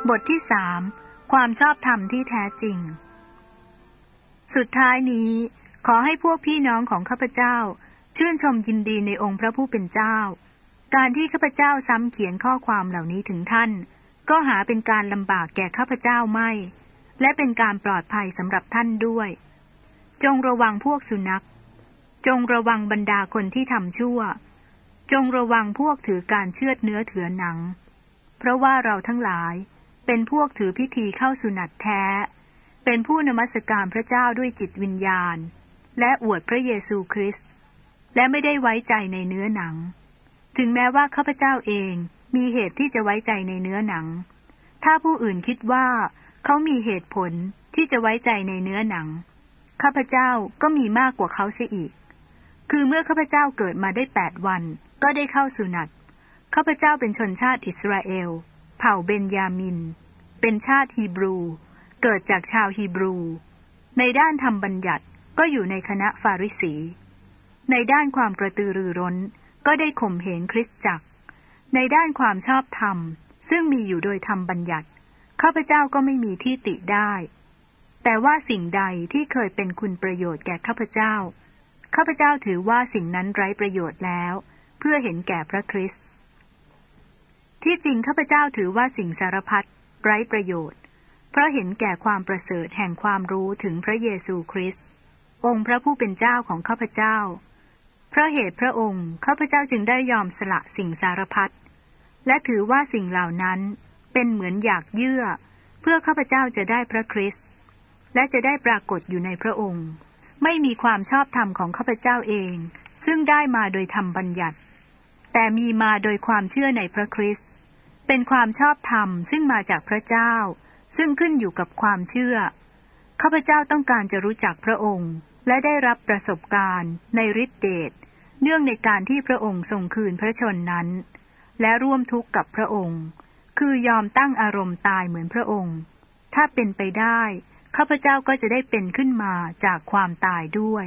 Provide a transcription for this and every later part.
บทที่3ความชอบธรรมที่แท้จริงสุดท้ายนี้ขอให้พวกพี่น้องของข้าพเจ้าชื่นชมยินดีในองค์พระผู้เป็นเจ้าการที่ข้าพเจ้าซ้ำเขียนข้อความเหล่านี้ถึงท่านก็หาเป็นการลำบากแก่ข้าพเจ้าไม่และเป็นการปลอดภัยสำหรับท่านด้วยจงระวังพวกสุนัขจงระวังบรรดาคนที่ทำชั่วจงระวังพวกถือการเชือดเนื้อเถือหนังเพราะว่าเราทั้งหลายเป็นพวกถือพิธีเข้าสุนัตแท้เป็นผู้นมัสการพระเจ้าด้วยจิตวิญญาณและอวดพระเยซูคริสต์และไม่ได้ไว้ใจในเนื้อหนังถึงแม้ว่าข้าพเจ้าเองมีเหตุที่จะไว้ใจในเนื้อหนังถ้าผู้อื่นคิดว่าเขามีเหตุผลที่จะไว้ใจในเนื้อหนังข้าพเจ้าก็มีมากกว่าเขาเสียอีกคือเมื่อข้าพเจ้าเกิดมาได้8 วันก็ได้เข้าสุนัตข้าพเจ้าเป็นชนชาติอิสราเอลเผ่าเบนยามินเป็นชาติฮีบรูเกิดจากชาวฮีบรูในด้านธรรมบัญญัติก็อยู่ในคณะฟาริสีในด้านความกระตือรือร้นก็ได้ข่มเหงคริสตจักรในด้านความชอบธรรมซึ่งมีอยู่โดยธรรมบัญญัติข้าพเจ้าก็ไม่มีที่ติได้แต่ว่าสิ่งใดที่เคยเป็นคุณประโยชน์แก่ข้าพเจ้าข้าพเจ้าถือว่าสิ่งนั้นไร้ประโยชน์แล้วเพื่อเห็นแก่พระคริสต์ที่จริงข้าพเจ้าถือว่าสิ่งสารพัดไร้ประโยชน์เพราะเห็นแก่ความประเสริฐแห่งความรู้ถึงพระเยซูคริสต์องค์พระผู้เป็นเจ้าของข้าพเจ้าเพราะเหตุพระองค์ข้าพเจ้าจึงได้ยอมสละสิ่งสารพัดและถือว่าสิ่งเหล่านั้นเป็นเหมือนหยากเยื่อเพื่อข้าพเจ้าจะได้พระคริสต์และจะได้ปรากฏอยู่ในพระองค์ไม่มีความชอบธรรมของข้าพเจ้าเองซึ่งได้มาโดยธรรมบัญญัติแต่มีมาโดยความเชื่อในพระคริสต์เป็นความชอบธรรมซึ่งมาจากพระเจ้าซึ่งขึ้นอยู่กับความเชื่อข้าพเจ้าต้องการจะรู้จักพระองค์และได้รับประสบการณ์ในฤทธิเดชเนื่องในการที่พระองค์ทรงคืนพระชนนั้นและร่วมทุกข์กับพระองค์คือยอมตั้งอารมณ์ตายเหมือนพระองค์ถ้าเป็นไปได้ข้าพเจ้าก็จะได้เป็นขึ้นมาจากความตายด้วย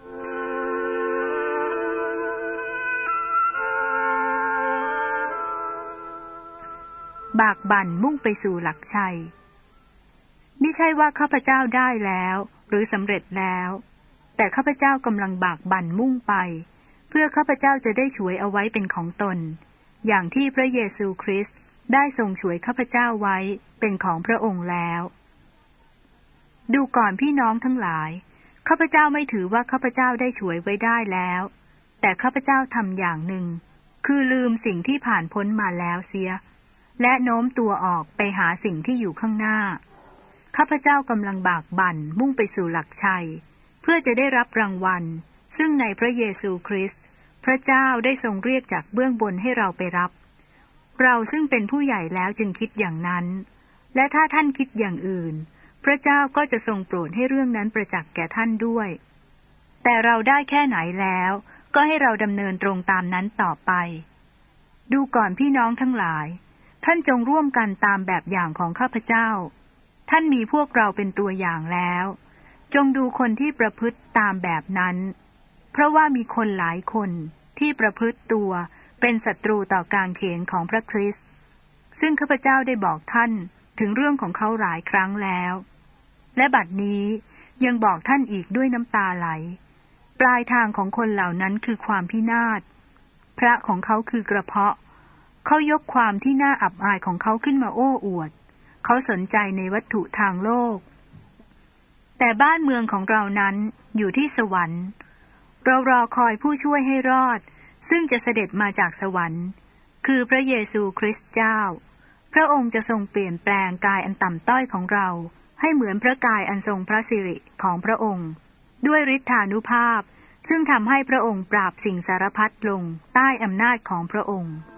บากบั่นมุ่งไปสู่หลักชัยมิใช่ว่าข้าพเจ้าได้แล้วหรือสำเร็จแล้วแต่ข้าพเจ้ากำลังบากบั่นมุ่งไปเพื่อข้าพเจ้าจะได้ฉวยเอาไว้เป็นของตนอย่างที่พระเยซูคริสต์ได้ทรงฉวยข้าพเจ้าไว้เป็นของพระองค์แล้วดูก่อนพี่น้องทั้งหลายข้าพเจ้าไม่ถือว่าข้าพเจ้าได้ฉวยไว้ได้แล้วแต่ข้าพเจ้าทำอย่างหนึ่งคือลืมสิ่งที่ผ่านพ้นมาแล้วเสียและโน้มตัวออกไปหาสิ่งที่อยู่ข้างหน้าข้าพเจ้ากำลังบากบั่นมุ่งไปสู่หลักชัยเพื่อจะได้รับรางวัลซึ่งในพระเยซูคริสต์พระเจ้าได้ทรงเรียกจากเบื้องบนให้เราไปรับเราซึ่งเป็นผู้ใหญ่แล้วจึงคิดอย่างนั้นและถ้าท่านคิดอย่างอื่นพระเจ้าก็จะทรงโปรดให้เรื่องนั้นประจักษ์แก่ท่านด้วยแต่เราได้แค่ไหนแล้วก็ให้เราดำเนินตรงตามนั้นต่อไปดูก่อนพี่น้องทั้งหลายท่านจงร่วมกันตามแบบอย่างของข้าพเจ้าท่านมีพวกเราเป็นตัวอย่างแล้วจงดูคนที่ประพฤติตามแบบนั้นเพราะว่ามีคนหลายคนที่ประพฤติตัวเป็นศัตรูต่อการเขนของพระคริสต์ซึ่งข้าพเจ้าได้บอกท่านถึงเรื่องของเขาหลายครั้งแล้วและบัดนี้ยังบอกท่านอีกด้วยน้ำตาไหลปลายทางของคนเหล่านั้นคือความพินาศพระของเขาคือกระเพาะเขายกความที่น่าอับอายของเขาขึ้นมาโอ้อวดเขาสนใจในวัตถุทางโลกแต่บ้านเมืองของเรานั้นอยู่ที่สวรรค์เรารอคอยผู้ช่วยให้รอดซึ่งจะเสด็จมาจากสวรรค์คือพระเยซูคริสต์เจ้าพระองค์จะทรงเปลี่ยนแปลงกายอันต่ำต้อยของเราให้เหมือนพระกายอันทรงพระสิริของพระองค์ด้วยฤทธานุภาพซึ่งทำให้พระองค์ปราบสิ่งสารพัดลงใต้อำนาจของพระองค์